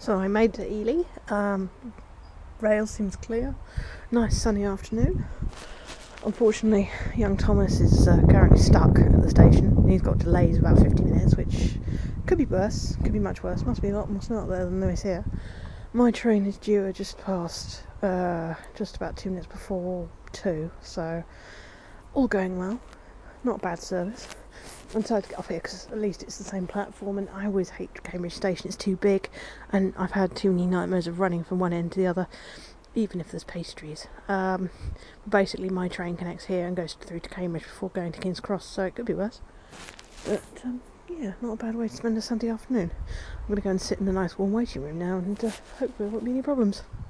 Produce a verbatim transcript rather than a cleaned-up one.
So I made it to Ely. Um, rail seems clear. Nice sunny afternoon. Unfortunately, young Thomas is uh, currently stuck at the station. He's got delays of about fifty minutes, which could be worse, could be much worse. Must be a lot more smart there than there is here. My train is due just past, uh, just about two minutes before two, so all going well. Not a bad service. I'm excited to get off here because at least it's the same platform, and I always hate Cambridge Station. It's too big, and I've had too many nightmares of running from one end to the other, even if there's pastries. Um, basically, my train connects here and goes through to Cambridge before going to King's Cross, so it could be worse. But um, yeah, not a bad way to spend a Sunday afternoon. I'm going to go and sit in the nice warm waiting room now, and uh, hopefully there won't be any problems.